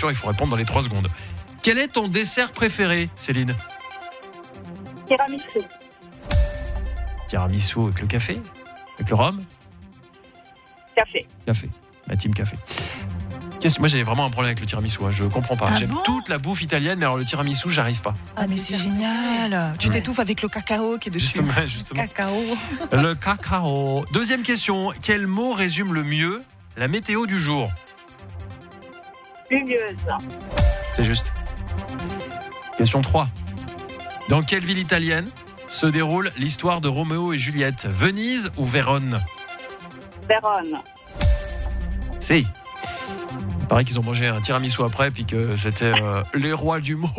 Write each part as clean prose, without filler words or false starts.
sûr, il faut répondre dans les 3 secondes. Quel est ton dessert préféré, Céline ? Tiramisu. Tiramisu avec le café ? Avec le rhum ? Café. Café. La team café. Moi, j'ai vraiment un problème avec le tiramisu. Je comprends pas. J'aime toute la bouffe italienne, mais alors le tiramisu, j'arrive pas. Ah, mais c'est génial. Tu t'étouffes avec le cacao qui est dessus. Justement. Cacao. Le cacao. Deuxième question. Quel mot résume le mieux la météo du jour ? Pluvieuse. C'est juste. Question 3. Dans quelle ville italienne se déroule l'histoire de Roméo et Juliette ? Venise ou Vérone ? Vérone. Si. Il paraît qu'ils ont mangé un tiramisu après, puis que c'était les rois du monde.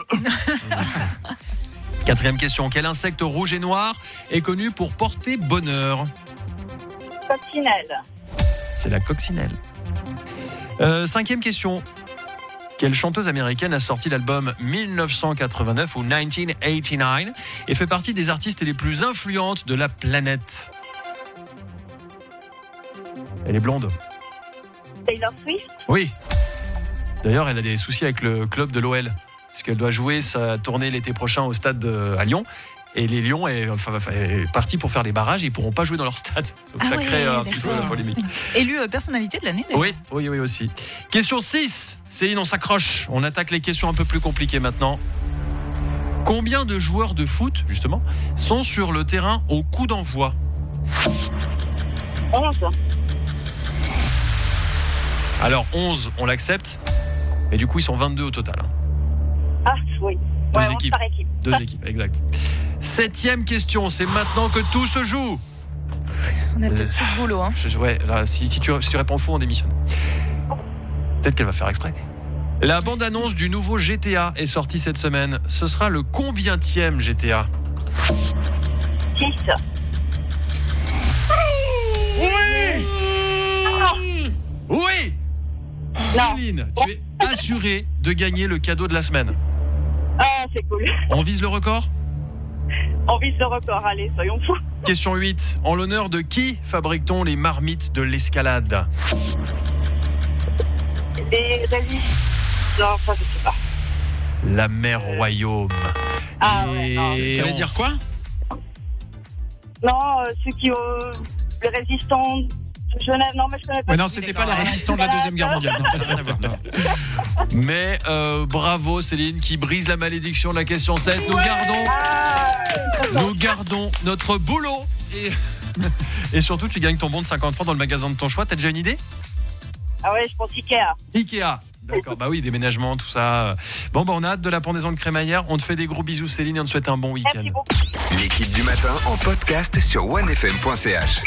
Quatrième question. Quel insecte rouge et noir est connu pour porter bonheur ? Coccinelle. C'est la coccinelle. Cinquième question. Quelle chanteuse américaine a sorti l'album 1989 ou 1989 et fait partie des artistes les plus influentes de la planète ? Elle est blonde. Taylor Swift. Oui. D'ailleurs, elle a des soucis avec le club de l'OL. Parce qu'elle doit jouer sa tournée l'été prochain au stade à Lyon. Et les Lions est parti pour faire les barrages. Ils ne pourront pas jouer dans leur stade. Donc ça crée un petit peu de polémique. Élu personnalité de l'année, d'ailleurs. Oui, aussi. Question 6. Céline, on s'accroche. On attaque les questions un peu plus compliquées maintenant. Combien de joueurs de foot, justement, sont sur le terrain au coup d'envoi ? 11. Alors 11, on l'accepte. Mais du coup, ils sont 22 au total. Ah, oui. Deux équipes. Par équipe. 2 équipes, exact. 7e question, c'est maintenant que tout se joue. On a peut-être plus de boulot. Hein. Là, si tu réponds faux, on démissionne. Peut-être qu'elle va faire exprès. La bande-annonce du nouveau GTA est sortie cette semaine. Ce sera le combientième GTA ? 6. Oui ! Céline, tu es assurée de gagner le cadeau de la semaine. Ah, c'est cool. On vise le record ? On vise le record, allez, soyons fous. Question 8. En l'honneur de qui fabrique-t-on les marmites de l'escalade ? Les résistes. Non, ça, je sais pas. La mère Royaume. Ah, ouais, non. T'allais dire quoi ? Non, ceux qui ont les résistants de Genève. Non, mais je connais pas. Ouais, non, c'était pas les résistants de la Deuxième Guerre mondiale. Non, ça n'a rien à voir. Non. Mais bravo Céline qui brise la malédiction de la question 7. Nous gardons notre boulot. Et surtout, tu gagnes ton bon de 50 francs dans le magasin de ton choix. T'as déjà une idée ? Ah ouais, je pense Ikea. D'accord, bah oui, déménagement, tout ça. Bon, on a hâte de la pendaison de crémaillère. On te fait des gros bisous Céline et on te souhaite un bon week-end. Merci beaucoup. L'équipe du matin en podcast sur onefm.ch.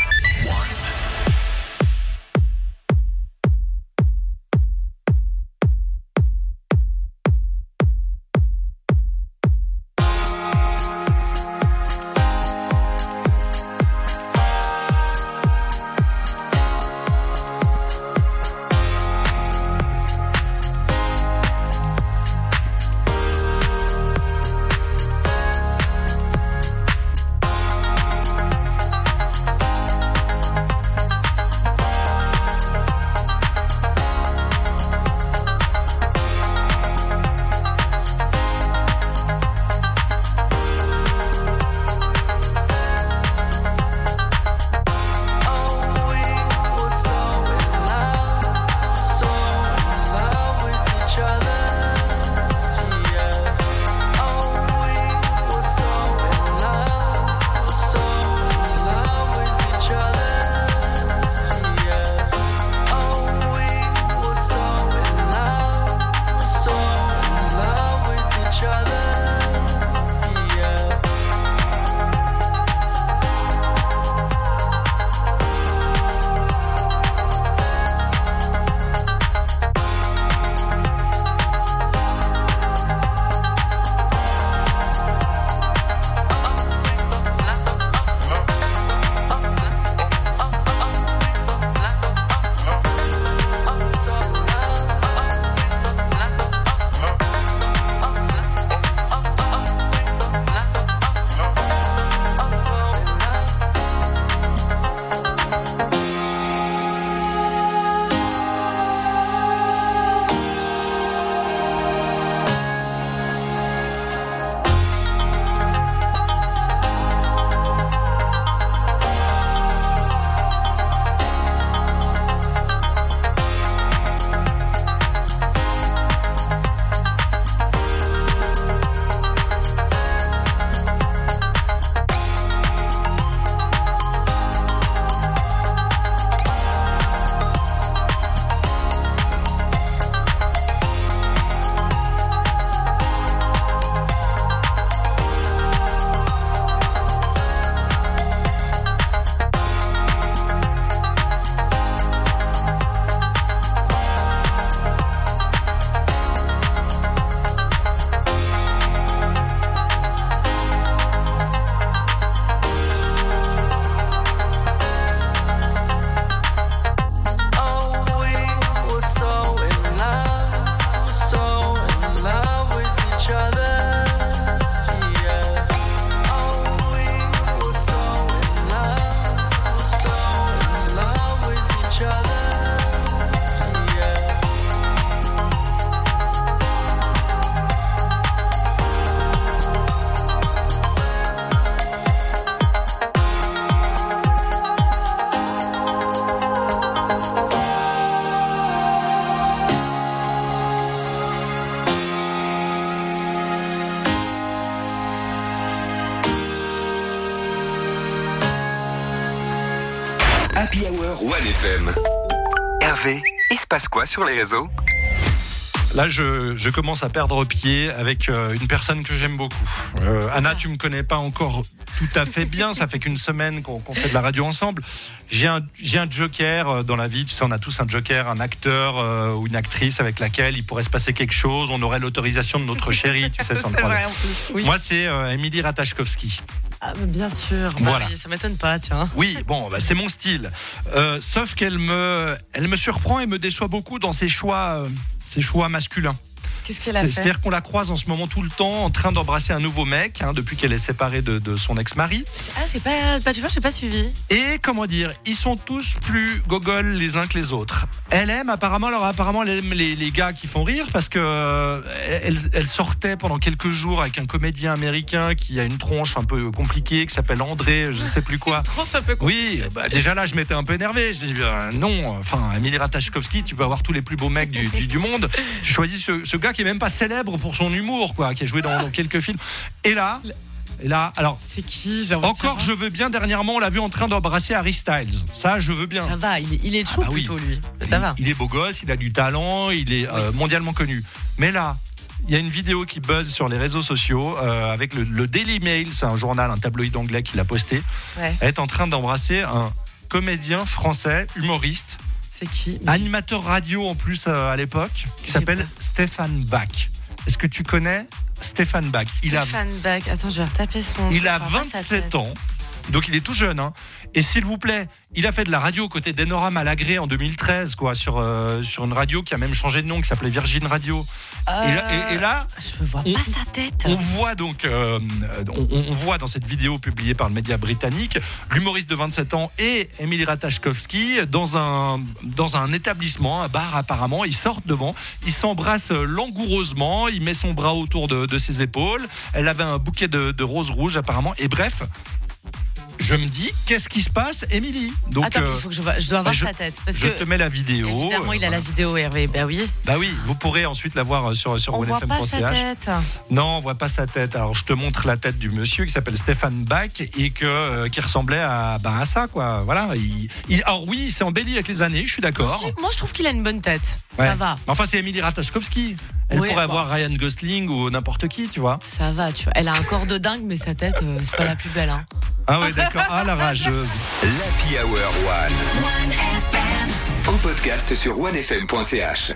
l'Happy Hour 1FM. Hervé, il se passe quoi sur les réseaux ? Là, je commence à perdre pied avec une personne que j'aime beaucoup. Anna, tu me connais pas encore tout à fait bien. Ça fait qu'une semaine qu'on fait de la radio ensemble. J'ai un joker dans la vie. Tu sais, on a tous un joker, un acteur ou une actrice avec laquelle il pourrait se passer quelque chose. On aurait l'autorisation de notre chérie. Tu sais, C'est vrai en plus. Oui. Moi, c'est Émilie Ratajkowski. Ah, mais bien sûr. Voilà. Oui, ça m'étonne pas, tiens. Oui, bon, c'est mon style. Sauf qu'elle me surprend et me déçoit beaucoup dans ses choix masculins. Qu'est-ce qu'elle a fait ? C'est-à-dire qu'on la croise en ce moment tout le temps en train d'embrasser un nouveau mec, depuis qu'elle est séparée de son ex-mari. Ah, j'ai pas suivi. Et comment dire, ils sont tous plus gogoles les uns que les autres. Elle aime apparemment les gars qui font rire parce que elle sortait pendant quelques jours avec un comédien américain qui a une tronche un peu compliquée, qui s'appelle André, je sais plus quoi. Trop un peu compliqué. Oui, déjà là je m'étais un peu énervé. Je dis non, Émilie Ratajkowski, tu peux avoir tous les plus beaux mecs du monde. Tu choisis ce gars qui est même pas célèbre pour son humour, quoi, qui a joué dans quelques films. Et là, alors. C'est qui ? Encore, je veux bien. Dernièrement, on l'a vu en train d'embrasser Harry Styles. Ça, je veux bien. Ça va, il est chaud plutôt, lui. Ça va. Il est beau gosse, il a du talent, il est mondialement connu. Mais là, il y a une vidéo qui buzz sur les réseaux sociaux avec le Daily Mail, c'est un journal, un tabloïd anglais qui l'a posté. Ouais. Elle est en train d'embrasser un comédien français, humoriste. C'est qui ? Animateur radio en plus à l'époque, qui s'appelle Stéphane Bach. Est-ce que tu connais Stéphane Bach? Stéphane Bach, attends, je vais retaper son... Il a 27 ans, donc il est tout jeune. Et s'il vous plaît, il a fait de la radio aux côtés d'Enora Malagré en 2013, quoi, sur une radio qui a même changé de nom, qui s'appelait Virgin Radio. Et là, je ne vois pas sa tête. On voit donc, on voit dans cette vidéo publiée par le média britannique, l'humoriste de 27 ans et Émilie Ratajkowski dans un établissement, un bar apparemment. Ils sortent devant, ils s'embrassent langoureusement, il met son bras autour de ses épaules. Elle avait un bouquet de roses rouges apparemment. Et bref. Je me dis, qu'est-ce qui se passe, Émilie? Donc, attends, il faut que je dois voir sa tête. Parce je te mets la vidéo. Évidemment, il a la vidéo, Hervé. Bah oui. Bah oui, vous pourrez ensuite la voir sur on voit pas sa tête. Non, on voit pas sa tête. Alors, je te montre la tête du monsieur qui s'appelle Stéphane Bach et qui ressemblait à ça, quoi. Voilà. Alors oui, il s'est embelli avec les années, je suis d'accord. Moi, je trouve qu'il a une bonne tête. Ouais. Ça va. Enfin, c'est Émilie Ratajkowski. Elle pourrait avoir Ryan Gosling ou n'importe qui, tu vois. Ça va, tu vois. Elle a un corps de dingue, mais sa tête, c'est pas la plus belle. Hein. Ah ouais, d'accord. Ah, la rageuse. L'Happy Hour 1. En podcast sur onefm.ch.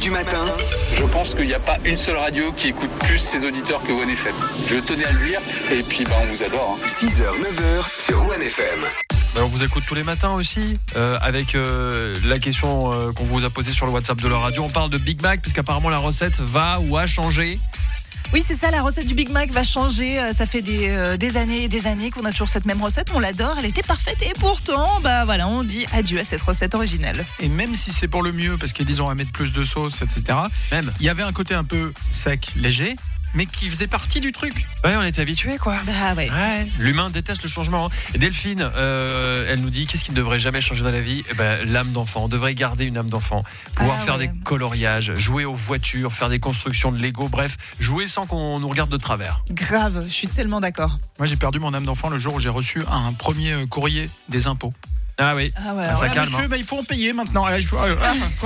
du matin. Je pense qu'il n'y a pas une seule radio qui écoute plus ses auditeurs que One FM. Je tenais à le dire et puis on vous adore. 6h, 9h sur One FM. On vous écoute tous les matins aussi avec la question qu'on vous a posée sur le WhatsApp de la radio. On parle de Big Mac puisqu'apparemment la recette va ou a changé. Oui, c'est ça, la recette du Big Mac va changer. Ça fait des années et des années qu'on a toujours cette même recette. On l'adore, elle était parfaite et pourtant, on dit adieu à cette recette originale. Et même si c'est pour le mieux, parce qu'ils ont à mettre plus de sauce, etc., il y avait un côté un peu sec, léger, mais qui faisait partie du truc. Ouais, on était habitués, quoi. Ouais. L'humain déteste le changement. Et Delphine, elle nous dit qu'est-ce qui ne devrait jamais changer dans la vie ? L'âme d'enfant. On devrait garder une âme d'enfant. Pouvoir faire des coloriages, jouer aux voitures, faire des constructions de Lego, bref, jouer sans qu'on nous regarde de travers. Grave, je suis tellement d'accord. Moi, j'ai perdu mon âme d'enfant le jour où j'ai reçu un premier courrier des impôts. Ah oui, ça calme. Monsieur, il faut en payer maintenant. Quoi ?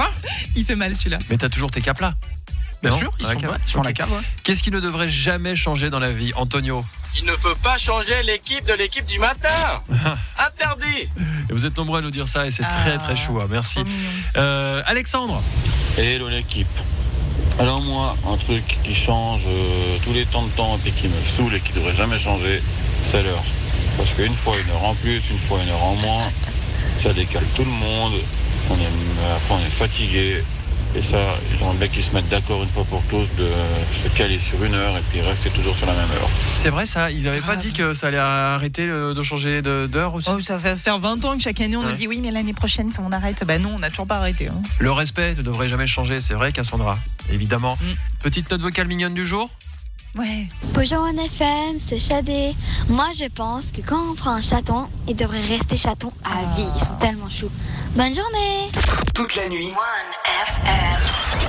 Il fait mal celui-là. Mais t'as toujours tes capes là. Bien sûr, ils sont à la cave. Qu'est-ce qui ne devrait jamais changer dans la vie, Antonio ? Il ne faut pas changer l'équipe de l'équipe du matin. Interdit. Et vous êtes nombreux à nous dire ça et c'est très très chou. Merci. Alexandre. Hello l'équipe. Alors moi, un truc qui change tous les temps et qui me saoule et qui devrait jamais changer, c'est l'heure. Parce qu'une fois 1 heure en plus, une fois 1 heure en moins, ça décale tout le monde. Après on est fatigué. Et ça, j'aimerais bien qu'ils se mettent d'accord une fois pour tous de se caler sur 1 heure et puis rester toujours sur la même heure. C'est vrai ça, ils n'avaient pas dit que ça allait arrêter de changer d'heure aussi. Ça va faire 20 ans que chaque année on nous dit oui mais l'année prochaine ça on arrête. Non, on n'a toujours pas arrêté. Le respect ne devrait jamais changer, c'est vrai Cassandra, évidemment. Petite note vocale mignonne du jour. Ouais. Bonjour One FM, c'est Shadé. Moi je pense que quand on prend un chaton, il devrait rester chaton à vie. Ils sont tellement choux. Bonne journée. Toute la nuit. One FM.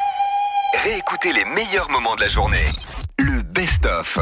Réécoutez les meilleurs moments de la journée. Le best-of.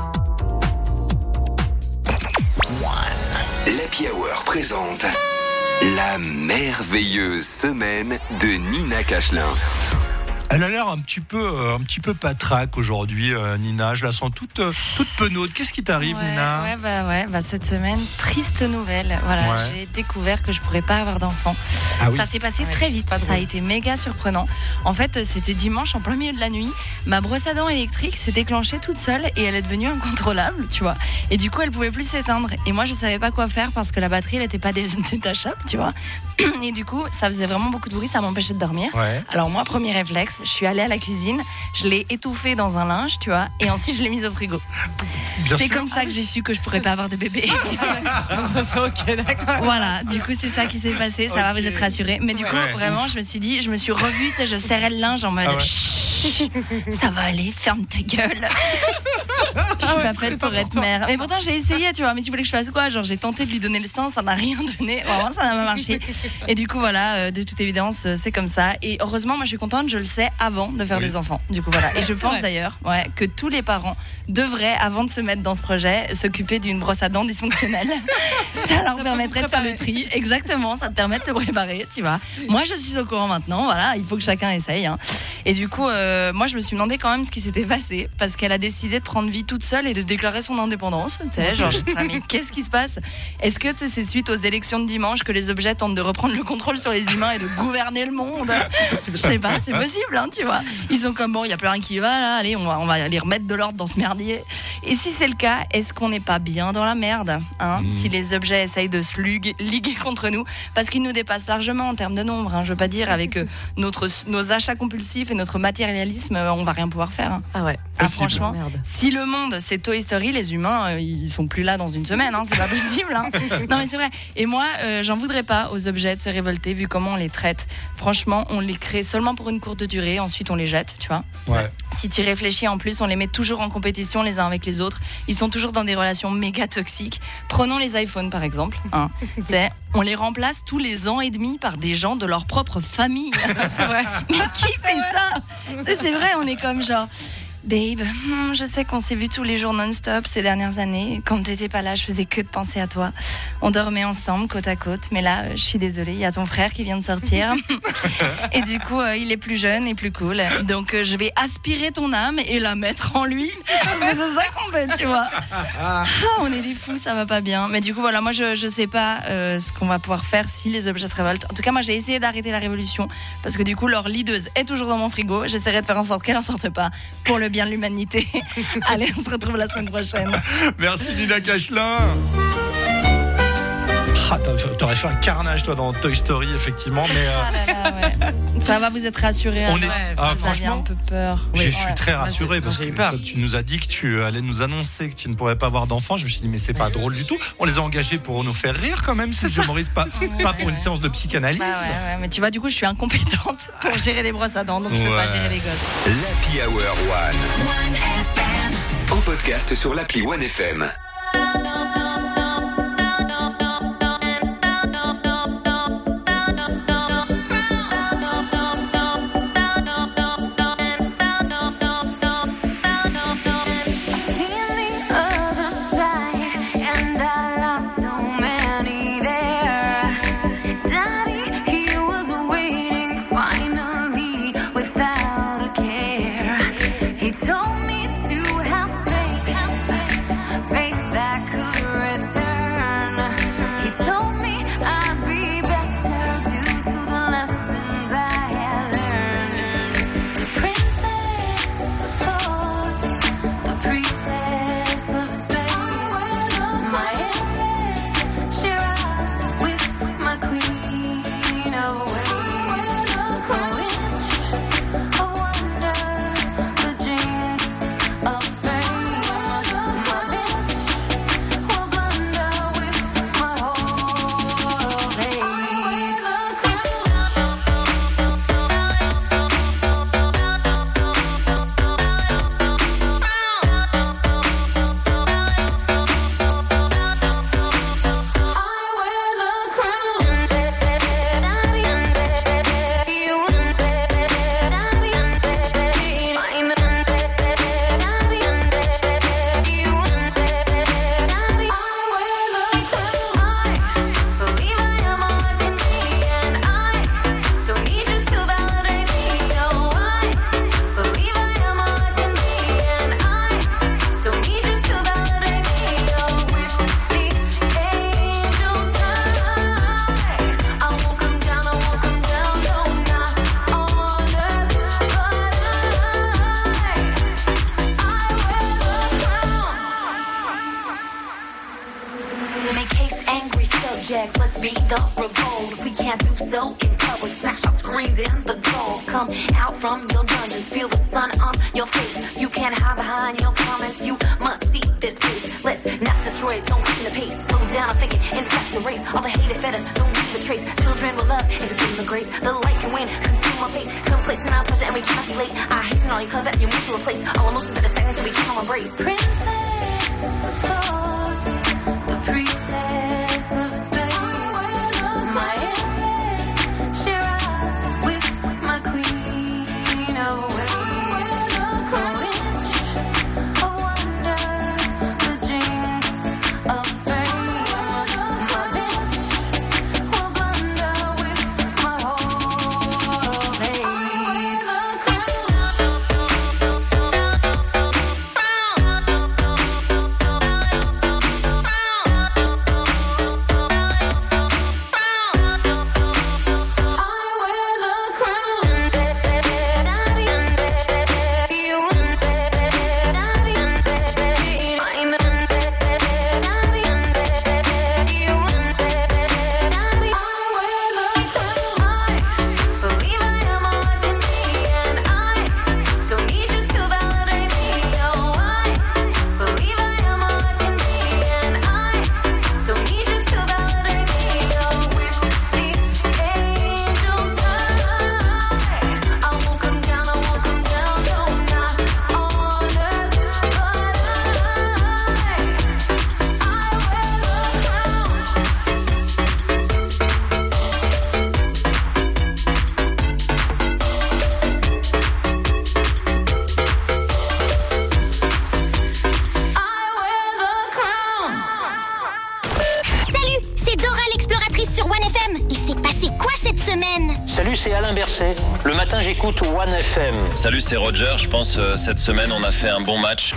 Happy Hour présente La merveilleuse semaine de Nina Cachelin. Elle a l'air un petit peu patraque aujourd'hui, Nina. Je la sens toute penaude. Qu'est-ce qui t'arrive, Nina ? Cette semaine, triste nouvelle. Voilà, j'ai découvert que je pourrais pas avoir d'enfant. Ah oui. Ça s'est passé très vite. Ça a été méga surprenant. En fait, c'était dimanche en plein milieu de la nuit. Ma brosse à dents électrique s'est déclenchée toute seule et elle est devenue incontrôlable, tu vois. Et du coup, elle pouvait plus s'éteindre. Et moi, je savais pas quoi faire parce que la batterie, elle était pas détachable, tu vois. Et du coup, ça faisait vraiment beaucoup de bruit. Ça m'empêchait de dormir. Ouais. Alors moi, premier réflexe, je suis allée à la cuisine, je l'ai étouffée dans un linge, tu vois, et ensuite je l'ai mise au frigo. C'est comme ça que j'ai su que je pourrais pas avoir de bébé. Ok, d'accord. Voilà, du coup c'est ça qui s'est passé, ça va, vous êtes rassurés. Mais du coup, vraiment, je me suis dit, je me suis revue, tu sais, je serrais le linge en mode ça va aller, ferme ta gueule. Je suis pas faite pour être mère. Mais pourtant j'ai essayé, tu vois, mais tu voulais que je fasse quoi ? Genre j'ai tenté de lui donner le sein, ça n'a rien donné, vraiment ça n'a pas marché. Et du coup voilà, de toute évidence c'est comme ça. Et heureusement moi je suis contente, je le sais avant de faire des enfants. Du coup voilà. Et je pense d'ailleurs que tous les parents devraient, avant de se mettre dans ce projet, s'occuper d'une brosse à dents dysfonctionnelle. Ça leur permettrait de faire le tri. Exactement, ça te permet de te préparer, tu vois. Moi je suis au courant maintenant, voilà, il faut que chacun essaye. Hein. Et du coup moi je me suis demandé quand même ce qui s'était passé parce qu'elle a décidé de prendre vie toute seule et de déclarer son indépendance, tu sais, genre mais qu'est-ce qui se passe ? Est-ce que c'est suite aux élections de dimanche que les objets tentent de reprendre le contrôle sur les humains et de gouverner le monde ? Je sais pas, c'est possible, hein, tu vois. Ils sont comme bon, il y a plus rien qui va là, allez, on va aller remettre de l'ordre dans ce merdier. Et si c'est le cas, est-ce qu'on n'est pas bien dans la merde, hein, si les objets essayent de se liguer contre nous parce qu'ils nous dépassent largement en termes de nombre, hein, je veux pas dire avec nos achats compulsifs et notre matérialisme, on va rien pouvoir faire. Hein. Ah ouais. Franchement, si le monde c'est Toy Story, les humains ils sont plus là dans une semaine, hein, c'est pas possible. Hein. Non mais c'est vrai. Et moi, j'en voudrais pas aux objets de se révolter vu comment on les traite. Franchement, on les crée seulement pour une courte durée, ensuite on les jette, tu vois. Ouais. Si tu réfléchis en plus, on les met toujours en compétition les uns avec les autres. Ils sont toujours dans des relations méga toxiques. Prenons les iPhones par exemple. Hein. On les remplace tous les ans et demi par des gens de leur propre famille. C'est vrai. Mais qui fait ça ? C'est vrai, on est comme genre... Babe, je sais qu'on s'est vu tous les jours non-stop ces dernières années. Quand t'étais pas là, je faisais que de penser à toi. On dormait ensemble, côte à côte. Mais là, je suis désolée, il y a ton frère qui vient de sortir. Et du coup, il est plus jeune et plus cool. Donc, je vais aspirer ton âme et la mettre en lui. Parce que c'est ça qu'on fait, tu vois. On est des fous, ça va pas bien. Mais du coup, voilà, moi, je sais pas ce qu'on va pouvoir faire si les objets se révoltent. En tout cas, moi, j'ai essayé d'arrêter la révolution. Parce que du coup, leur leaduse est toujours dans mon frigo. J'essaierai de faire en sorte qu'elle en sorte pas. Pour le bien de l'humanité. Allez, on se retrouve la semaine prochaine. Merci Nina Cachelin. T'aurais fait un carnage toi dans Toy Story effectivement, mais ça va, vous êtes rassurés. On est franchement un peu peur. Je suis très rassuré parce que quand tu nous as dit que tu allais nous annoncer que tu ne pourrais pas avoir d'enfants, je me suis dit mais c'est pas drôle du tout. On les a engagés pour nous faire rire quand même, ces humoristes, pas pour une séance de psychanalyse. Mais tu vois, du coup je suis incompétente pour gérer les brosses à dents, donc je peux pas gérer les gosses. L'Happy Hour One. En podcast sur l'appli One FM. Told me to have faith Jacks, let's beat the revolt. If we can't do so in public, smash our screens in the Gulf. Come out from your dungeons, feel the sun on your face. You can't hide behind your comments, you must see this place. Let's not destroy it, don't keep the pace. Slow down, I'm thinking, in fact, the race. All the hate fed us, don't leave a trace. Children will love if you give them the grace. The light can win, consume our face. Complacent our pleasure and we cannot be late. I hasten all you clever and you move to replace all emotions that are stagnant so we cannot embrace. Princess of thoughts, the priestess of space. My Aries, she rides with my queen of ways. The witch of wonder, the jinx of fame. My bitch will blunder with my whole fate. Salut, c'est Alain Berset. Le matin, j'écoute One FM. Salut, c'est Roger. Je pense cette semaine, on a fait un bon match.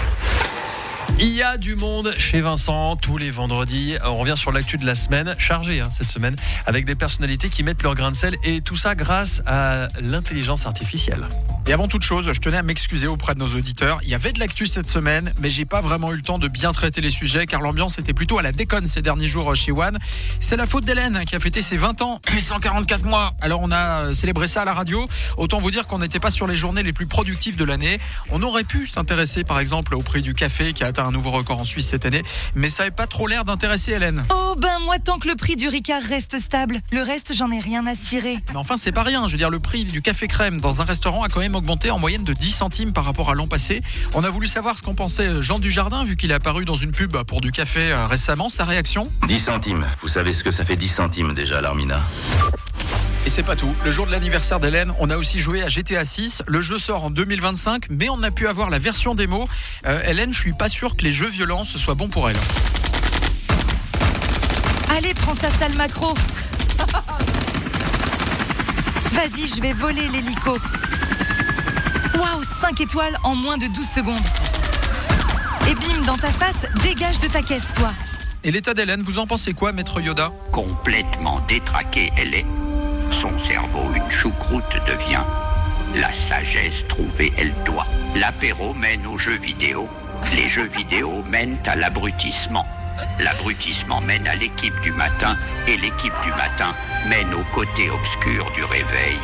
Il y a du monde chez Vincent tous les vendredis. On revient sur l'actu de la semaine, chargée cette semaine, avec des personnalités qui mettent leur grain de sel et tout ça grâce à l'intelligence artificielle. Et avant toute chose, je tenais à m'excuser auprès de nos auditeurs. Il y avait de l'actu cette semaine, mais j'ai pas vraiment eu le temps de bien traiter les sujets car l'ambiance était plutôt à la déconne ces derniers jours chez One. C'est la faute d'Hélène qui a fêté ses 20 ans et 144 mois. Alors on a célébré ça à la radio. Autant vous dire qu'on n'était pas sur les journées les plus productives de l'année. On aurait pu s'intéresser par exemple au prix du café qui a atteint un nouveau record en Suisse cette année, mais ça n'avait pas trop l'air d'intéresser Hélène. Oh ben moi tant que le prix du Ricard reste stable, le reste j'en ai rien à cirer. Mais enfin c'est pas rien, je veux dire le prix du café crème dans un restaurant a quand même augmenté en moyenne de 10 centimes par rapport à l'an passé. On a voulu savoir ce qu'en pensait Jean Dujardin vu qu'il est apparu dans une pub pour du café récemment. Sa réaction ? 10 centimes, vous savez ce que ça fait 10 centimes déjà l'Armina. Et c'est pas tout. Le jour de l'anniversaire d'Hélène, on a aussi joué à GTA 6. Le jeu sort en 2025, mais on a pu avoir la version démo. Hélène, je suis pas sûr que les jeux violents ce soit bon pour elle. Allez, prends ça sale macro. Vas-y, je vais voler l'hélico. Waouh, 5 étoiles en moins de 12 secondes. Et bim, dans ta face, dégage de ta caisse, toi. Et l'état d'Hélène, vous en pensez quoi, maître Yoda ? Complètement détraquée, elle est. Son cerveau, une choucroute, devient. La sagesse trouvée, elle doit. L'apéro mène aux jeux vidéo. Les jeux vidéo mènent à l'abrutissement. L'abrutissement mène à l'équipe du matin. Et l'équipe du matin mène au côté obscur du réveil.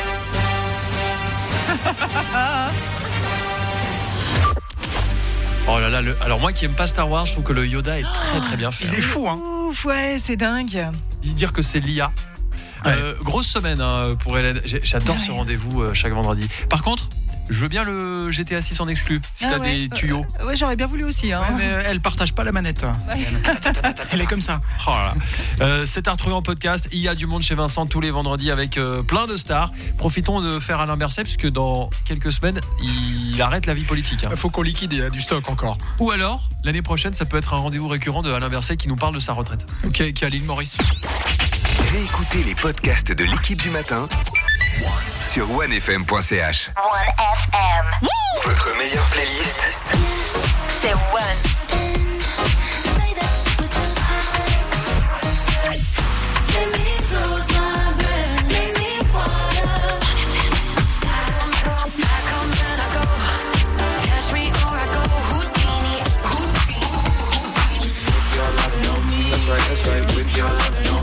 Oh là là, alors moi qui aime pas Star Wars, je trouve que le Yoda est très très bien fait. C'est fou, hein. Ouf, ouais, c'est dingue. Dire que c'est l'IA. Grosse semaine pour Hélène. J'adore ce rendez-vous chaque vendredi. Par contre, je veux bien le GTA 6 en exclu, si t'as des tuyaux. Ouais, j'aurais bien voulu aussi. Hein. Ouais, mais elle partage pas la manette. Elle est comme ça. Oh là. C'est à retrouver en podcast. Il y a du monde chez Vincent tous les vendredis avec plein de stars. Profitons de faire Alain Berset, puisque dans quelques semaines, il arrête la vie politique. Il faut qu'on liquide, il y a du stock encore. Ou alors, l'année prochaine, ça peut être un rendez-vous récurrent de Alain Berset qui nous parle de sa retraite. Ok, qui a l'île Maurice. Réécoutez les podcasts de l'équipe du matin sur onefm.ch. OneFM. Votre meilleure playlist, c'est One. That's right, with your love, no.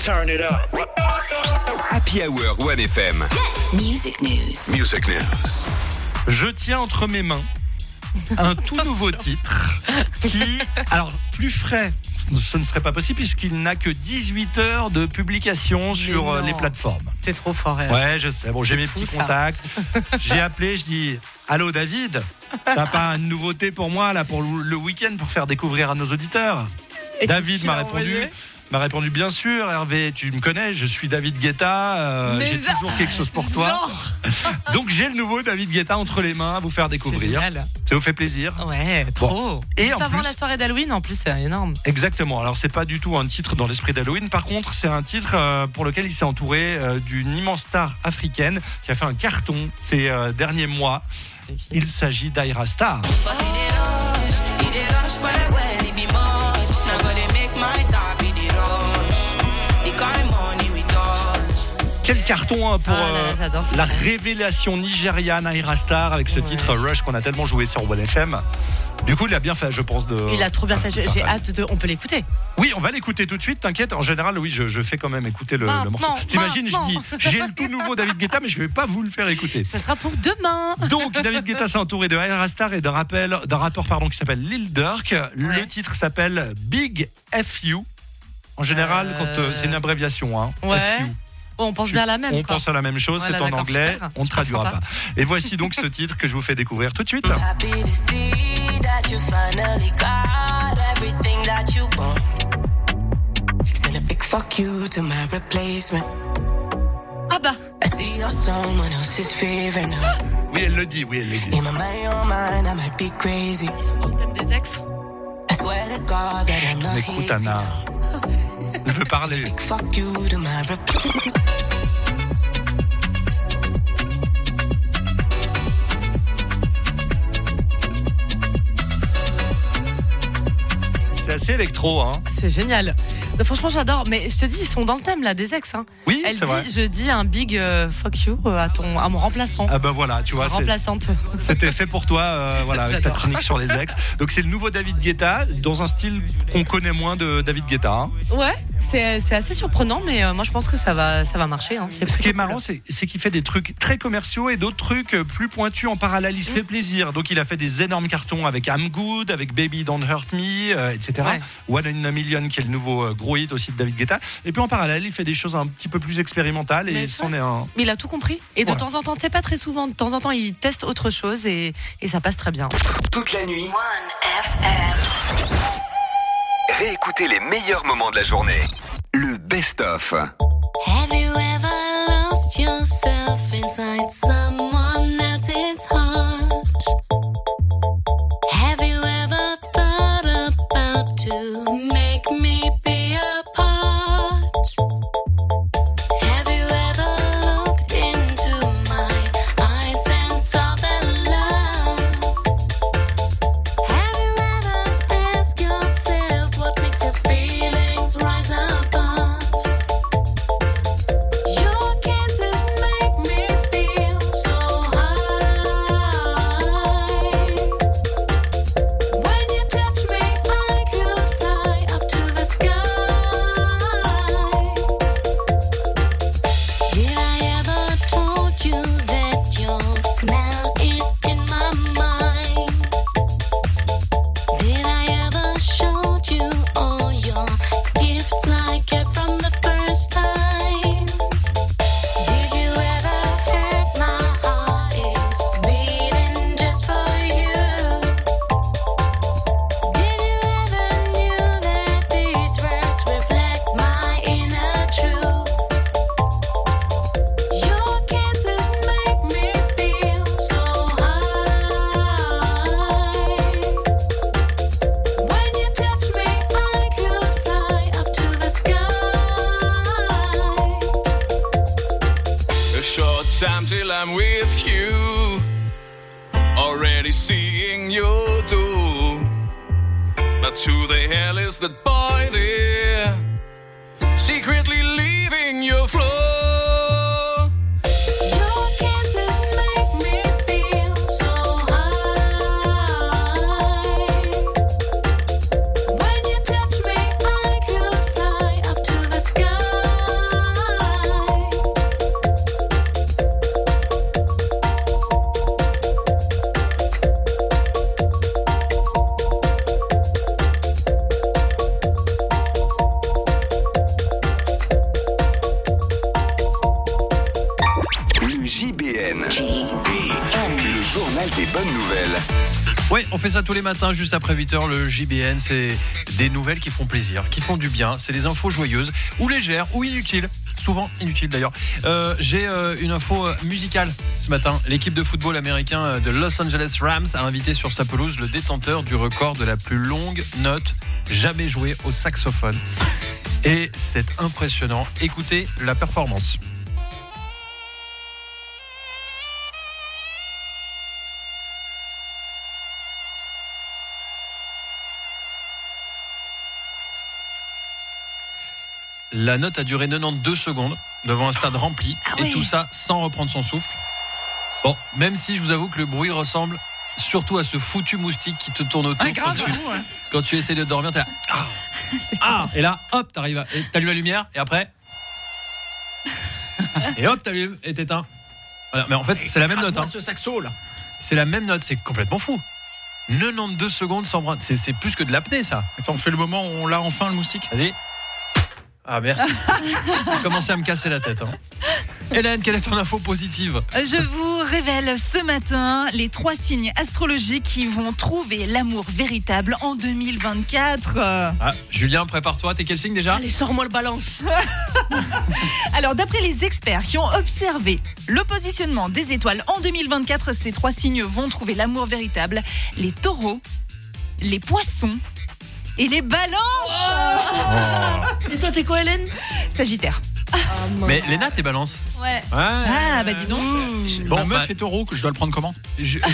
turn it up. Happy Hour 1FM. Music news. Music news. Je tiens entre mes mains un tout nouveau titre qui, alors plus frais, ce ne serait pas possible puisqu'il n'a que 18 heures de publication sur les plateformes. T'es trop fort. Ouais, je sais. Bon, j'ai mes petits contacts. J'ai appelé, je dis allô David, t'as pas une nouveauté pour moi là pour le week-end pour faire découvrir à nos auditeurs? Et David m'a répondu bien sûr, Hervé, tu me connais, je suis David Guetta, j'ai toujours quelque chose pour toi. Donc j'ai le nouveau David Guetta entre les mains à vous faire découvrir. Ça vous fait plaisir? Ouais, trop. Bon. Et juste avant la soirée d'Halloween, en plus, c'est énorme. Exactement. Alors c'est pas du tout un titre dans l'esprit d'Halloween. Par contre, c'est un titre pour lequel il s'est entouré d'une immense star africaine qui a fait un carton ces derniers mois. Il s'agit d'Ayra Starr. Quel carton pour la révélation nigériane Ayra Starr avec ce titre Rush qu'on a tellement joué sur 1FM. Du coup, il a bien fait, je pense. Il a trop bien fait. J'ai hâte de. On peut l'écouter. Oui, on va l'écouter tout de suite. T'inquiète. En général, oui, je fais quand même écouter le morceau. T'imagines, je dis, j'ai le tout nouveau David Guetta, mais je vais pas vous le faire écouter. Ça sera pour demain. Donc, David Guetta s'est entouré de Ayra Starr et d'un rappeur qui s'appelle Lil Durk. Ouais. Le titre s'appelle Big FU. En général, quand c'est une abréviation, hein. Ouais. FU. On pense bien à la même. On pense à la même chose, voilà, c'est en anglais, on ne traduira pas. Et voici donc ce titre que je vous fais découvrir tout de suite. Ah bah. Oui, elle le dit, Ils sont dans le thème des ex. Écoute Anna. Je veux parler. C'est assez électro, hein. C'est génial. Donc, franchement, j'adore. Mais je te dis, ils sont dans le thème là des ex. Hein. Oui, elle c'est dit, vrai. Je dis un big fuck you à mon remplaçant. Ah bah voilà, tu vois, remplaçante. C'était fait pour toi, voilà, avec ta chronique sur les ex. Donc c'est le nouveau David Guetta dans un style qu'on connaît moins de David Guetta. Hein. Ouais, c'est assez surprenant, mais moi je pense que ça va marcher. Hein. Ce qui est marrant, c'est qu'il fait des trucs très commerciaux et d'autres trucs plus pointus en parallèle. Il se fait plaisir. Donc il a fait des énormes cartons avec I'm Good, avec Baby Don't Hurt Me, etc. Ouais. One in a Million, qui est le nouveau gros hit aussi de David Guetta. Et puis en parallèle, il fait des choses un petit peu plus expérimentales et c'en est un. Mais il a tout compris. Et de temps en temps, c'est pas très souvent, de temps en temps, il teste autre chose et ça passe très bien. Toute la nuit. 1FM. Réécoutez les meilleurs moments de la journée. Le best-of. Have you ever lost yourself inside someone else's heart? Have you ever thought about to make me be a part? Have you ever looked into my eyes and saw the love? Have you ever asked yourself what makes your feelings rise above? Your kisses make me feel so high. When you touch me, I could fly up to the sky. Did I ever told you that your smell is in my mind? Did I ever showed you all your gifts I get from the first time? Did you ever hurt my heart is beating just for you? Did you ever knew that these words reflect my inner truth? Your kisses make me feel so high. When you touch me, I could fly up to the sky. A short time till I'm with you. Already seeing you do. But who the hell is that boy there? Secretly leaving your floor. Your kisses make me feel so high. When you touch me, I could fly up to the sky. bonnes nouvelles. Ouais, on fait ça tous les matins juste après 8h. Le JBN, c'est des nouvelles qui font plaisir, qui font du bien. C'est des infos joyeuses ou légères ou inutiles. Souvent inutiles d'ailleurs. J'ai une info musicale ce matin. L'équipe de football américain de Los Angeles Rams a invité sur sa pelouse le détenteur du record de la plus longue note jamais jouée au saxophone. Et c'est impressionnant. Écoutez la performance. La note a duré 92 secondes devant un stade rempli et tout ça sans reprendre son souffle. Bon, même si je vous avoue que le bruit ressemble surtout à ce foutu moustique qui te tourne autour quand tu essaies de dormir, t'es là, et là, hop, t'allumes la lumière et après, et hop, t'allumes et t'éteins. Voilà, mais en fait, c'est la même note. Ce saxo là. C'est la même note, c'est complètement fou. 92 secondes sans bras, c'est plus que de l'apnée ça. Attends, on fait le moment où on l'a enfin le moustique. Vas-y. Ah merci. J'ai commencé à me casser la tête. Hélène, quelle est ton info positive ? Je vous révèle ce matin les 3 signes astrologiques qui vont trouver l'amour véritable en 2024. Julien, prépare-toi. T'es quel signe déjà ? Allez, sors-moi le balance. Alors, d'après les experts qui ont observé le positionnement des étoiles en 2024, ces 3 signes vont trouver l'amour véritable. Les taureaux, les poissons et les balances. Et toi, t'es quoi, Hélène ? Sagittaire. Mais Léna, t'es balance. Ouais. Ah, bah dis donc. Bon, ma meuf est taureau, que je dois le prendre comment ?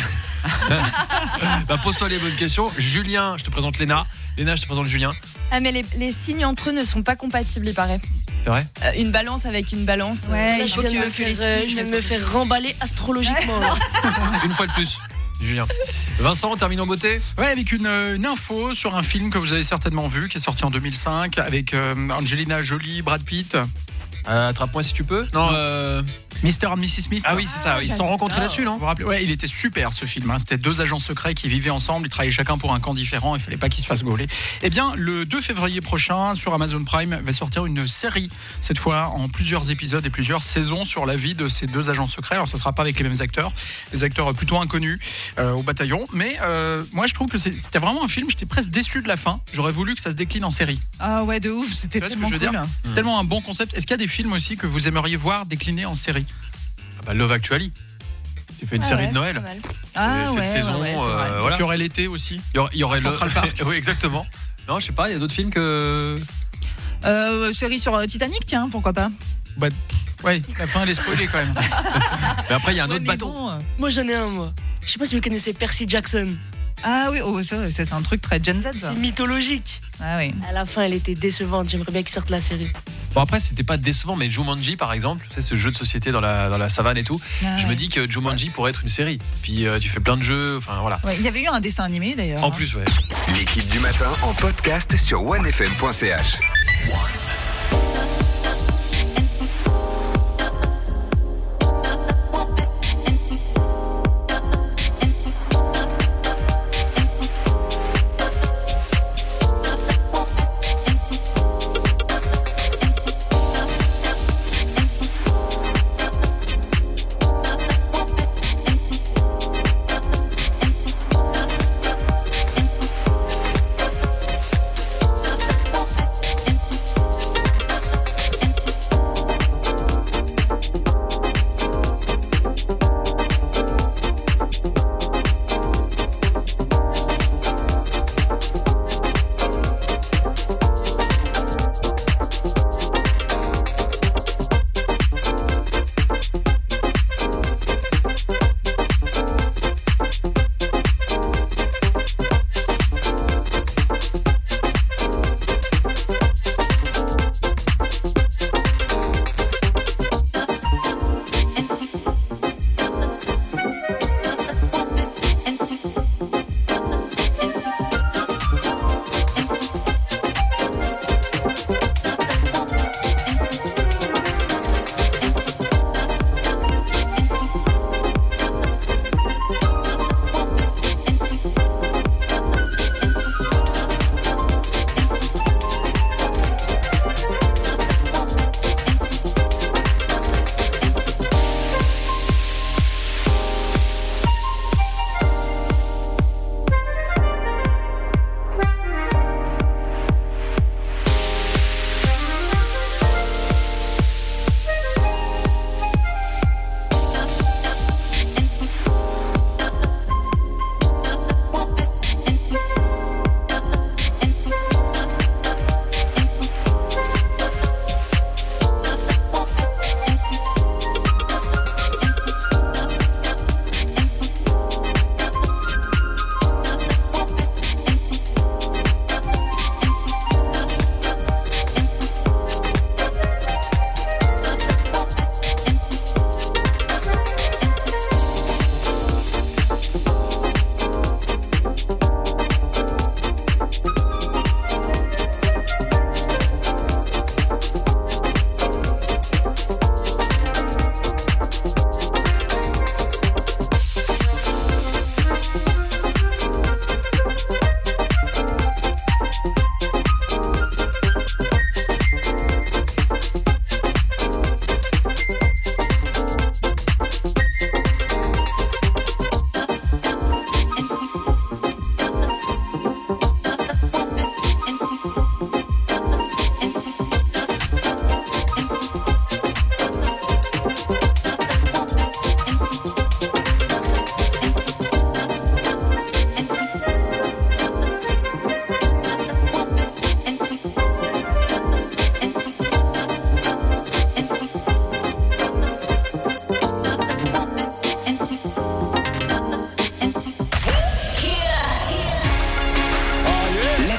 Pose-toi les bonnes questions. Julien, je te présente Léna. Léna, je te présente Julien. Ah, mais les signes entre eux ne sont pas compatibles, il paraît. C'est vrai ? Une balance avec une balance. Ouais, je viens de me faire remballer astrologiquement. Une fois de plus. Julien. Vincent, on termine en beauté ? Ouais, avec une info sur un film que vous avez certainement vu, qui est sorti en 2005, avec Angelina Jolie, Brad Pitt. Attrape-moi si tu peux. Non, Mr. and Mrs. Smith. Ah oui, c'est ça. Ils se sont rencontrés là-dessus, non ? Vous vous rappelez ? Ouais, il était super ce film. C'était 2 agents secrets qui vivaient ensemble. Ils travaillaient chacun pour un camp différent. Il fallait pas qu'ils se fassent gauler. Eh bien, le 2 février prochain, sur Amazon Prime, va sortir une série. Cette fois, en plusieurs épisodes et plusieurs saisons sur la vie de ces 2 agents secrets. Alors, ça sera pas avec les mêmes acteurs. Des acteurs plutôt inconnus au bataillon. Mais moi, je trouve que c'était vraiment un film. J'étais presque déçu de la fin. J'aurais voulu que ça se décline en série. Ah ouais, de ouf. C'était tellement cool. C'est tellement un bon concept. Est-ce qu'il y a des films aussi que vous aimeriez voir déclinés en série ? Love Actually. Tu fais une série de Noël. Cette saison. Voilà. Il y aurait l'été aussi. Il y aurait Central Park. Oui, exactement. Non, je sais pas. Il y a d'autres films que. Série sur Titanic, tiens, pourquoi pas ? Bah, ouais, la fin elle est spoilée quand même. Mais après, il y a un autre bateau. Bon. Moi, j'en ai un, moi. Je sais pas si vous connaissez Percy Jackson. Ah oui, ça, c'est un truc très Gen Z. Ça. C'est mythologique. Ah oui. À la fin, elle était décevante. J'aimerais bien qu'ils sortent la série. Bon, après, c'était pas décevant, mais Jumanji, par exemple, c'est ce jeu de société dans la savane et tout. Je me dis que Jumanji pourrait être une série. Puis tu fais plein de jeux, enfin voilà. Ouais, il y avait eu un dessin animé d'ailleurs. En plus, ouais. L'équipe du matin en podcast sur onefm.ch.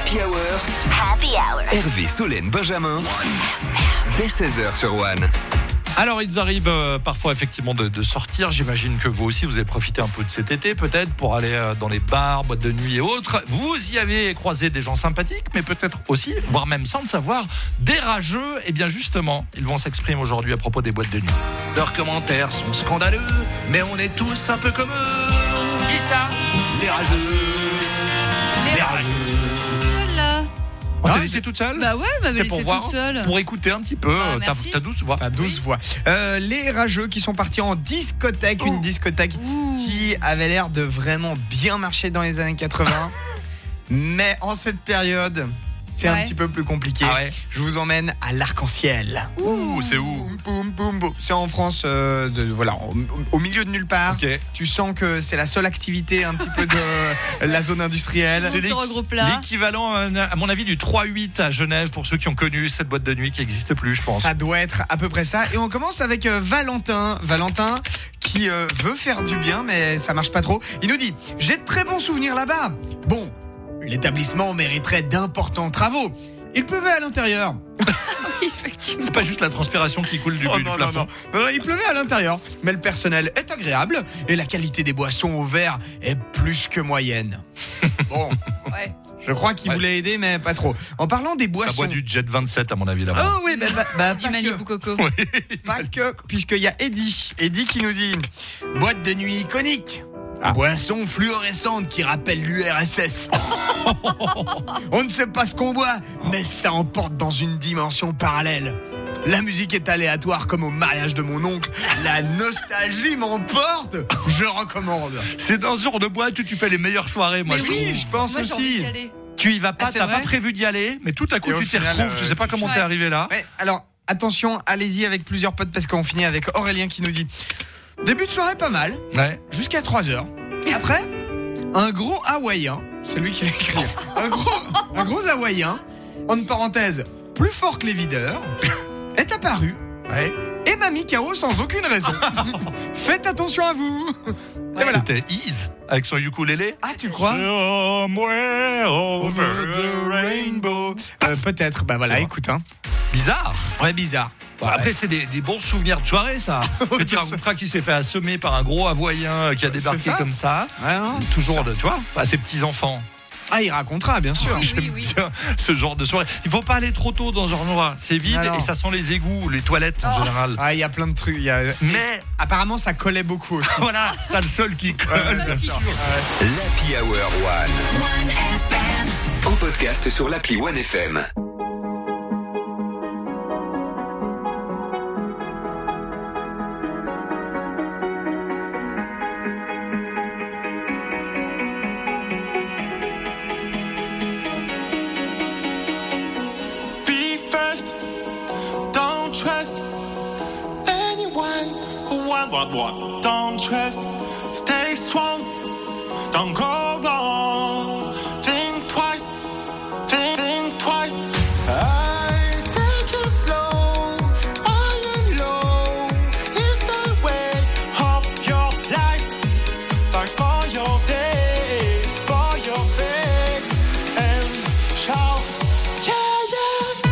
l'Happy Hour. Happy Hour. Hervé, Solène, Benjamin. Dès 16h sur One. Alors, il nous arrive parfois effectivement de sortir. J'imagine que vous aussi, vous avez profité un peu de cet été, peut-être, pour aller dans les bars, boîtes de nuit et autres. Vous y avez croisé des gens sympathiques, mais peut-être aussi, voire même sans le savoir, des rageux. Et bien justement, ils vont s'exprimer aujourd'hui à propos des boîtes de nuit. Leurs commentaires sont scandaleux, mais on est tous un peu comme eux. Qui ça ? Les rageux. Les rageux. On t'a laissé toute seule ? Bah ouais, C'était laissé toute seule. Pour écouter un petit peu, t'as 12 voix. T'as 12 voix. Les rageux qui sont partis en discothèque, une discothèque qui avait l'air de vraiment bien marcher dans les années 80. Mais en cette période, c'est un petit peu plus compliqué. Ah ouais. Je vous emmène à l'Arc-en-Ciel. Ouh, c'est où ? C'est en France, voilà, au milieu de nulle part. Okay. Tu sens que c'est la seule activité un petit peu de la zone industrielle. C'est l'équivalent, à mon avis, du 3-8 à Genève pour ceux qui ont connu cette boîte de nuit qui n'existe plus, je pense. Ça doit être à peu près ça. Et on commence avec Valentin. Valentin qui veut faire du bien, mais ça marche pas trop. Il nous dit « J'ai de très bons souvenirs là-bas. Bon, l'établissement mériterait d'importants travaux. Il pleuvait à l'intérieur. » C'est pas juste la transpiration qui coule du plafond. Non, il pleuvait à l'intérieur, mais le personnel est agréable et la qualité des boissons au verre est plus que moyenne. Bon, je crois qu'il voulait aider, mais pas trop. En parlant des boissons... Ça boit du Jet 27 à mon avis là-bas. Oh oui, du Malibu Coco. Pas que, puisqu'il y a Eddie qui nous dit « Boîte de nuit iconique. Boisson fluorescente qui rappelle l'URSS. On ne sait pas ce qu'on boit, mais ça emporte dans une dimension parallèle. La musique est aléatoire comme au mariage de mon oncle. La nostalgie m'emporte. Je recommande. » C'est dans ce genre de boîte où tu fais les meilleures soirées, moi. Mais oui, je pense aussi. Tu y vas pas, t'as pas prévu d'y aller, mais tout à coup tu t'y retrouves. Je sais pas comment t'es arrivé là. Ouais, alors, attention, allez-y avec plusieurs potes parce qu'on finit avec Aurélien qui nous dit « Début de soirée pas mal, jusqu'à 3h. Après, un gros hawaïen, c'est lui qui l'a écrit, un gros hawaïen, en parenthèse, plus fort que les videurs, est apparu et m'a mis KO sans aucune raison. Faites attention à vous. » Et voilà. C'était Ease avec son ukulélé. Ah, tu crois? Somewhere over the rainbow. Peut-être, bah voilà, écoute. Bizarre. Ouais, bizarre. Bon, après, c'est des bons souvenirs de soirée, ça. Tu raconteras qu'il s'est fait assommer par un gros hawaïen qui a débarqué comme ça. Ouais, non, toujours, tu vois, à ses petits-enfants. Ah, il racontera, bien sûr. J'aime bien ce genre de soirée. Il faut pas aller trop tôt dans ce genre d'endroit. C'est vide et ça sent les égouts, les toilettes en général. Ah, il y a plein de trucs. Mais apparemment, ça collait beaucoup aussi. Voilà, t'as le sol qui colle, bien sûr. L'Happy Hour One. En podcast sur l'appli One FM. What? Don't trust, stay strong, don't go wrong. Think twice, think twice. I take it slow, high and low. It's the way of your life. Fight for your day, for your faith, and shout, yeah, yeah.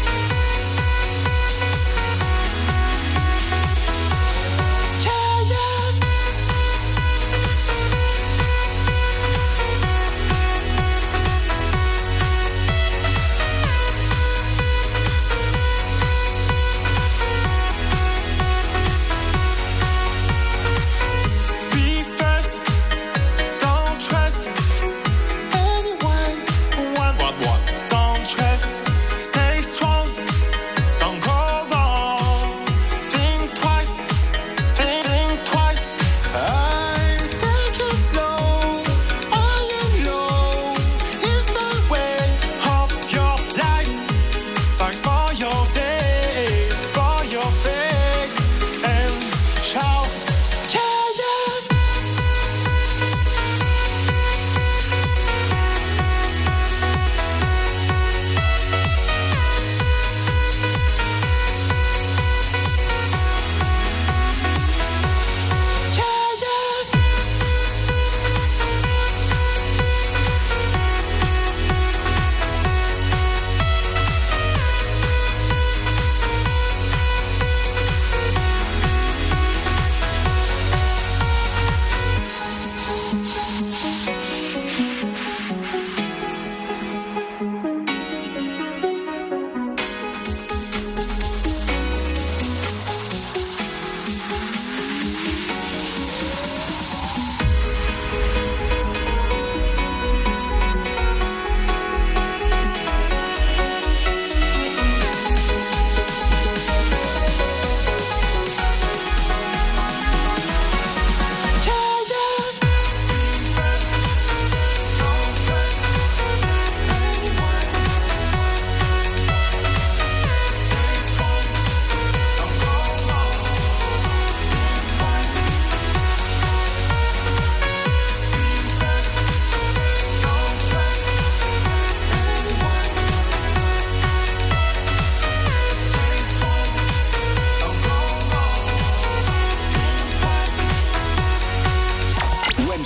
Yeah, yeah.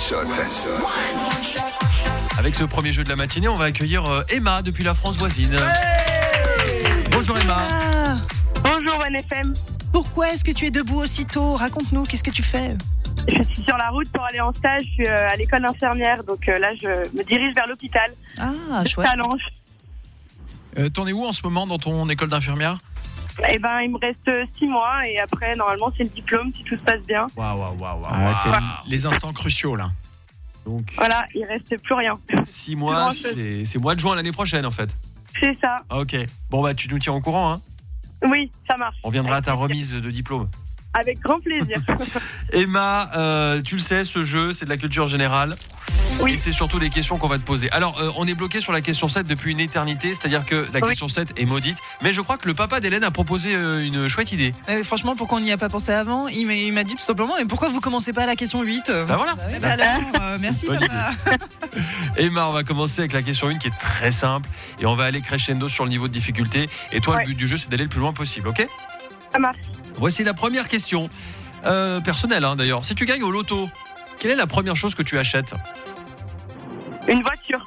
Shot. Avec ce premier jeu de la matinée, on va accueillir Emma depuis la France voisine. Bonjour Emma. Bonjour OneFM. Pourquoi est-ce que tu es debout aussitôt? Raconte-nous, qu'est-ce que tu fais? Je suis sur la route pour aller en stage, je suis à l'école infirmière, donc là je me dirige vers l'hôpital. Ah, chouette. Talange. T'en es où en ce moment dans ton école d'infirmière? Eh ben, il me reste 6 mois et après, normalement, c'est le diplôme si tout se passe bien. C'est les instants cruciaux là. Donc, voilà, il reste plus rien. 6 mois, c'est mois de juin l'année prochaine en fait. C'est ça. Ok. Bon bah tu nous tiens au courant hein. Oui, ça marche. On viendra à ta remise de diplôme. Avec grand plaisir. Emma, tu le sais, ce jeu, c'est de la culture générale. Oui. Et c'est surtout des questions qu'on va te poser. Alors, on est bloqué sur la question 7 depuis une éternité, c'est-à-dire que la question 7 est maudite. Mais je crois que le papa d'Hélène a proposé une chouette idée. Franchement, pourquoi on n'y a pas pensé avant? Il m'a dit tout simplement, mais pourquoi vous commencez pas à la question 8? Bah voilà. Merci bonne papa. Emma, on va commencer avec la question 1 qui est très simple. Et on va aller crescendo sur le niveau de difficulté. Et toi, le but du jeu, c'est d'aller le plus loin possible, ok? Ça marche. Voici la première question. Personnelle hein, d'ailleurs. Si tu gagnes au loto, quelle est la première chose que tu achètes? Une voiture.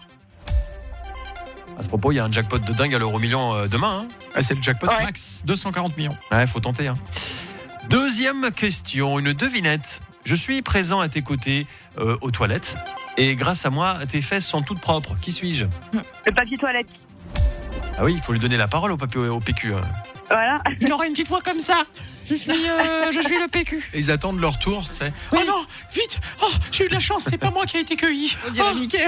À ce propos, il y a un jackpot de dingue à l'euro-million demain. Hein. C'est le jackpot max, 240 millions. Ouais, faut tenter. Hein. Deuxième question, une devinette. Je suis présent à tes côtés aux toilettes et grâce à moi, tes fesses sont toutes propres. Qui suis-je? Le papier toilette. Ah oui, il faut lui donner la parole au PQ. Voilà. Il aura une petite voix comme ça. Je suis le PQ. Et ils attendent leur tour, tu sais. Oui. Oh non, vite. Oh, j'ai eu de la chance, c'est pas moi qui a été cueilli. On dirait Mickey.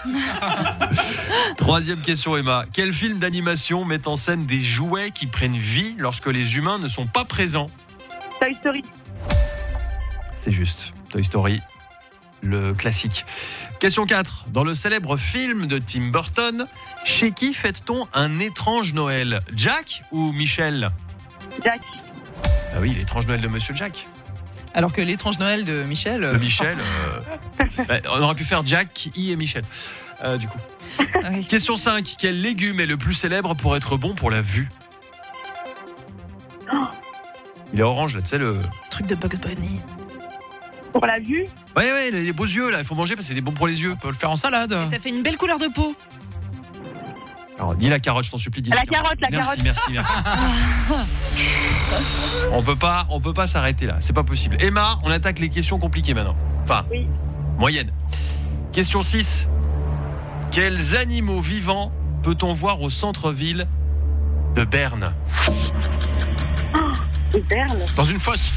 Troisième question, Emma. Quel film d'animation met en scène des jouets qui prennent vie lorsque les humains ne sont pas présents? Toy Story. C'est juste. Toy Story, le classique. Question 4. Dans le célèbre film de Tim Burton, chez qui fête-t-on un étrange Noël? Jack ou Michel? Jack. Ah oui, l'étrange Noël de Monsieur Jack. Alors que l'étrange Noël de Michel... De Michel, on aurait pu faire Jack, I et Michel, du coup. Oui. Question 5. Quel légume est le plus célèbre pour être bon pour la vue? Il est orange, là, tu sais, le... Truc de Bugs Bunny. Pour la vue? Ouais, les beaux yeux, là, il faut manger parce que c'est bon pour les yeux. On peut le faire en salade. Et ça fait une belle couleur de peau. Alors, dis la carotte, je t'en supplie. Dis la carotte. Merci. On peut pas s'arrêter là, c'est pas possible. Emma, on attaque les questions compliquées maintenant. Enfin, oui. Moyennes. Question 6. Quels animaux vivants peut-on voir au centre-ville de Berne? De Berne? Dans une fosse.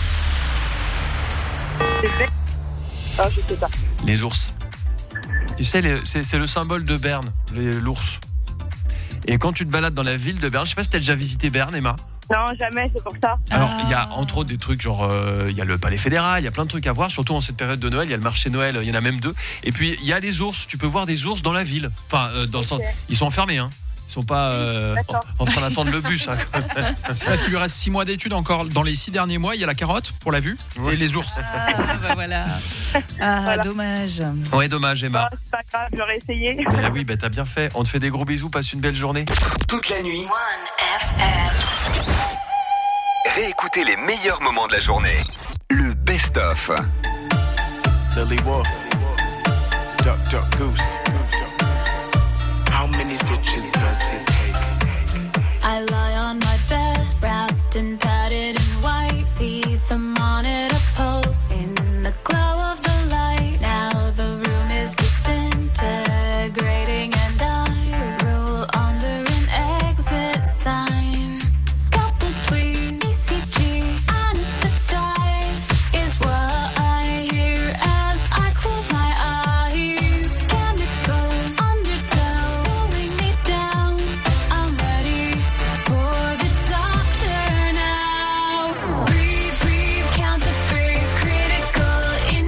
Oh, je sais pas. Les ours. Tu sais, c'est le symbole de Berne, l'ours. Et quand tu te balades dans la ville de Berne, je sais pas si t'as déjà visité Berne, Emma? Non, jamais, c'est pour ça. Alors, il y a entre autres des trucs genre, il y a le palais fédéral, il y a plein de trucs à voir, surtout en cette période de Noël, il y a le marché Noël, il y en a même 2. Et puis, il y a les ours, tu peux voir des ours dans la ville. Enfin, dans le sens, ils sont enfermés, hein. Ils sont pas en train d'attendre le bus. Hein. C'est parce qu'il lui reste 6 mois d'études encore. Dans les 6 derniers mois, il y a la carotte pour la vue et les ours. Bah voilà. Voilà. Dommage. Ouais, dommage, Emma. Oh, c'est pas grave, j'aurais essayé. Oui, t'as bien fait. On te fait des gros bisous, passe une belle journée. Toute la nuit. OneFM. Réécoutez les meilleurs moments de la journée. Le best-of. Lily Wolf. Duck Goose. How many stitches does it take? I lie on my bed, wrapped and padded in white. See the monitor pose in the glow of the light. Now the room is disintegrating, and I roll under an exit sign. Scalpel, please. ECG, anesthetize is what I hear as I close my eyes. Chemical undertow pulling me down. I'm ready for the doctor now. Breathe, count to 3. Critical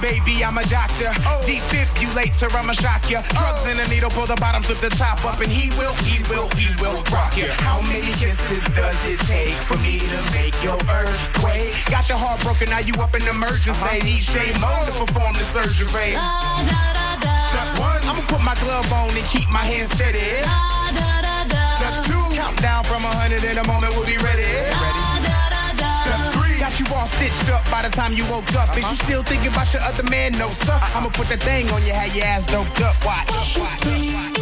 baby, I'm a doctor. Defibrillator, I'ma shock ya. Drugs in a needle, pull the bottom, flip the top up, and he will rock ya. How many kisses does it take for me to make your earthquake? Got your heart broken, now you up in emergency. Need shame mode to perform the surgery. Step one, I'ma put my glove on and keep my hand steady. Step two, count down from 100 in a moment, we'll be ready. Step three, got you all stitched up by the time you woke up. Is you still thinking about your other man? No, sir. I'ma put that thing on you, have your ass doped up. Watch.